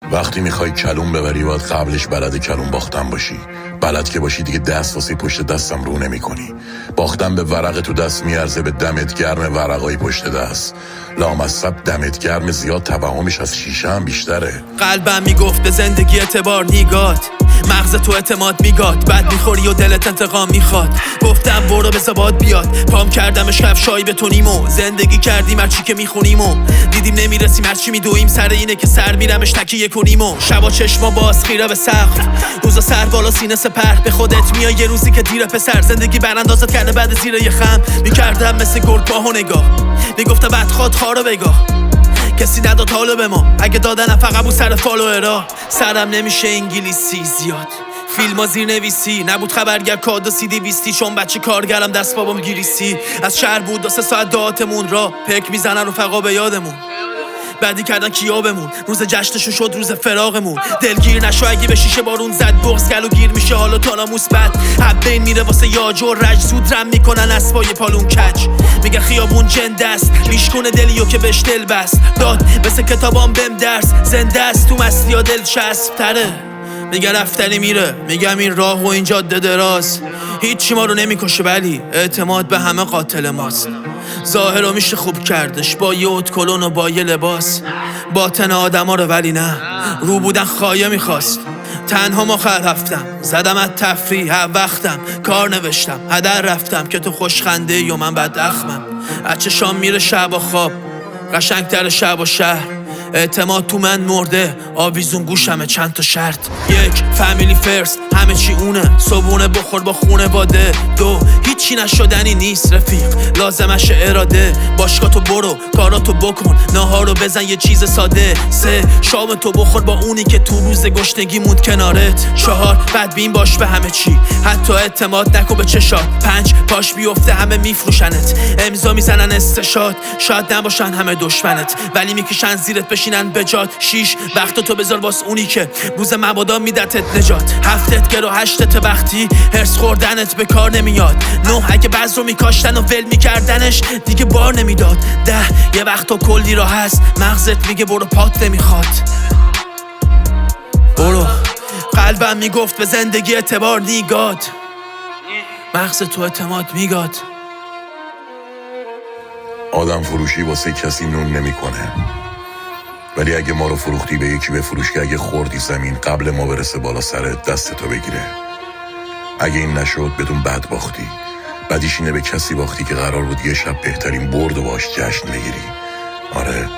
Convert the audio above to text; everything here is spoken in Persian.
وقتی میخوای کلون ببری باید قبلش بلد کلون باختن باشی. بلد که باشی دیگه دست واسه پشت دستم رو نمی کنی. باختن به ورق تو دست میارزه به دمت گرم ورقای پشت دست. لامصب دمت گرم زیاد توهمش از شیشه هم بیشتره. قلبم میگفت به زندگی اعتبار نیگات، مغز تو اعتماد میگات، بعد میخوری و دلت انتقام میخواد. گفتم برو بذار باد بیاد، پام کردمش کفشایی بتونیم و زندگی کردیم هرچی که میخونیم و دیدیم نمیرسیم هرچی میدویم. سر اینه که سر میرمش تکیه کنیم و شبا چشما باز خیره به سقف، روزا سر بالا سینه سپر. به خودت میای یه روزی که دیره پسر، زندگی براندازت کرده بعد زیر یه خم. میکردم مثل گرگاه و نگاه، میگفتم بدخواد خارو بگاه. کسی نداد حالو به ما، اگه دادنم فقط بود سر فالوورا. سرم نمیشه انگلیسی زیاد، فیلم ها زیر نویسی نبود، خبرگر کاد و CD 20 چون بچه کارگرم دست بابام گریسی. از شهر بود 2-3 ساعت دعاتمون را پک میزنن رفقا به یادمون. بعدی کردن کیابمون، روز جشنشو شد روز فراغمون. دلگیر نشو اگه به شیشه بارون زد، بغض گلو گیر میشه حالا تاناموس بد. حبین میره واسه یاج و رج، زود رم میکنن اسبای پالون کج. میگه خیابون جنده است، میشکنه دلیو که بهش دل بست. داد مثل کتابام بهم درس، زنده است تو مستی یا دل چسب تره. میگه رفتنی میره، میگم این راه و این جاده دراز. هیچی ما رو نمیکشه ولی اعتماد به همه قاتل ماست. ظاهر رو میشه خوب کردش با یه اتکلون و با یه لباس، باطن آدم ها رو ولی نه، رو بودن خایه میخواست. تنها مخر رفتم، زدم از تفریح وقتم، کار نوشتم هدر رفتم که تو خوشخنده یا من بداخمم. اچه شام میره شب و خواب، قشنگتر شب و شهر. اعتماد تو من مرده، آویزون گوشمه چند تا شرط. 1 فامیلی فرست، همه چی اونه، صبونه بخور با خونه واده. 2 هیچی نشدنی نیست رفیق، لازمش اراده. باشگاه تو برو، کاراتو بکن، ناهارو بزن یه چیز ساده. 3 شام تو بخور با اونی که تو روز گشنگی موند کنارت. 4 بدبین باش به همه چی، حتی اعتماد نکن به چشات. 5 پاش بیفته همه میفروشنت، امضا میزنن استشاد. شاید نباشن همه دشمنت ولی میکشن زیرت بشینن بجات. 6 وقت تو بذار واس اونی که روز مبادا میدتت نجات. 7 گرو 8 وقتی هرس خوردنت به کار نمیاد. 9 اگه بعض رو میکاشتن و ول میکردنش دیگه بار نمیداد. 10 یه وقت تو کلی راه هست، مغزت میگه برو پات نمیخواد. برو. قلبم میگفت به زندگی اعتبار نیگاد، مغز تو اعتماد میگاد. آدم فروشی واسه کسی نون نمیکنه، ولی اگه ما رو فروختی به یکی بفروش که اگه خوردی زمین قبل ما برسه بالا سرت دستتو بگیره. اگه این نشد بدون بد باختی. بدیش اینه به کسی باختی که قرار بود یه شب بهترین برد و باش جشن بگیری. آره